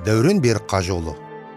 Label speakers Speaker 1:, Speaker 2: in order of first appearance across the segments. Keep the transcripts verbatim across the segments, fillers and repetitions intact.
Speaker 1: Дәурен Берікқажыұлы.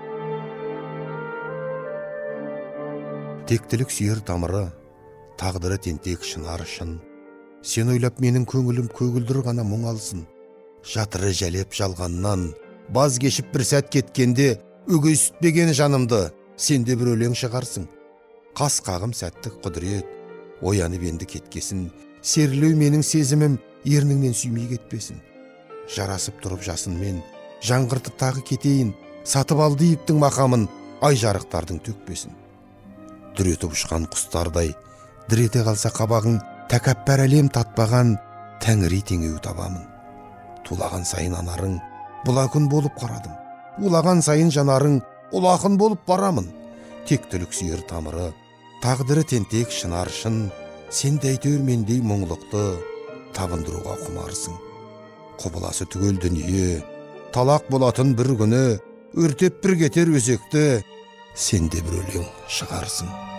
Speaker 1: Тектілік сүйер тамыры, тағдыры тентек шынар шын. Сен ойлап менің көңілім көгілдір ғана мұң алсын. Жатыры жәлеп жалғаннан, баз кешіп бір сәт кеткенде, үгейсітпеген жанымды, сенде бір өлең шығарсың. Қас қағым сәттік құдірет, оянып енді кеткесін, серлеу менің сезімім ерніңнен сүймей кетпесін. Жарасып тұрып жасынмен, жаңғыртып тағы кетейін, сатып алды иптің мақамын, ай жарықтардың төкпесін. Дүретіп ұшқан құстардай, дірете қалса қабағың, тәкаппар әлем татпаған, тәңірі теңеу табамын. Тулаған сайын анарың, бұла күн болып қарадым. Улаған сайын жанарың, ұлақын болып барамын. Тектілік сүйер тамыры, тағдыры тентек шынар шын, сен дәйтөр мендей мұңлықты табындыруға құмарсың. Құбыласы түгел дүние, талақ болатын бір күні, өртеп бір кетер өзекті, сен де бір өлең шығарсың.